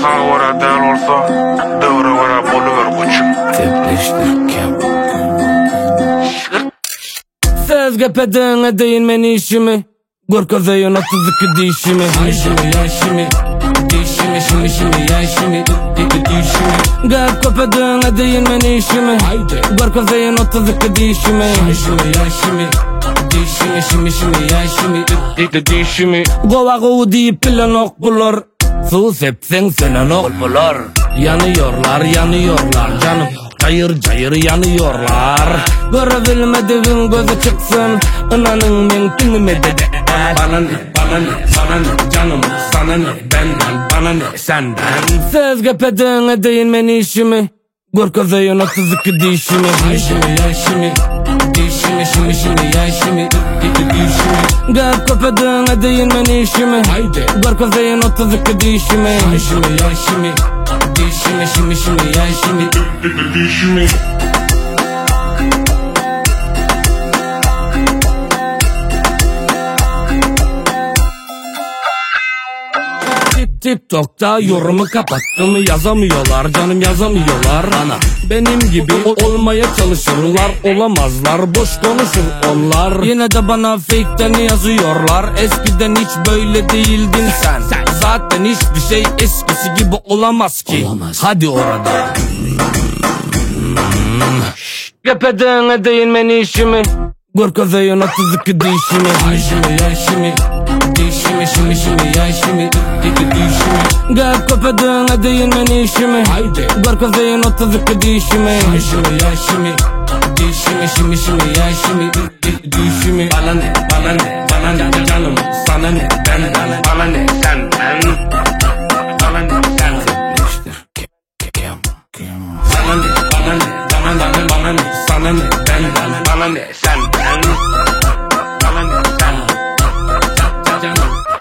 sana göre değil olsa devre göre buluver koçum. Söz gepeden değinmen işimi Gorkazayon 32 dişimi Ayşimi yaşimi Dişimi şimi şimi yaşimi Dişimi Gep köpeden değinmen işimi Gorkazayon 32 dişimi Ayşimi yaşimi Dişimi şimi şimi yaşimi Dişimi Gova govu deyip plan okbular Sus hepsen senen okbular Yanıyorlar yanıyorlar canım Cayır cayır yanıyorlar Görebilmediğin gözü çıksın Inanın men dinime dedi Bana ne bana ne bana ne canım sana ne benden bana ne senden Söz gepeden değinmen işimi Gorkazayon 32 dişimi Ayşimi yaşimi Dişimi şimi şimi yaşimi Dişimi Gep köpeden değinmen işimi Gorkazayon 32 dişimi Ayşimi yaşimi Dişimi şimi şimi yaşimi Dişimi TikTok'ta yorumu kapattım yazamıyorlar canım yazamıyorlar bana benim gibi olmaya çalışırlar olamazlar boş konuşur onlar yine de bana fake'ten yazıyorlar eskiden hiç böyle değildin sen zaten hiçbir şey eskisi gibi olamaz ki hadi orada Gepeden değinmen işimi Gorkazayon 32 dişimi Ayşimi yaşimi Dişimi şimi şimi yaşimi Dişimi Gep köpeden değinmen işimi Gorkazayon 32 dişimi Ayşimi yaşimi Dişimi şimi şimi yaşimi Dişimi Bana ne bana ne bana ne canım sana ne benden bana ne senden Bana ne sen Bana ne bana ne bana ne sana ne benden bana ne senden Bana ne sen canım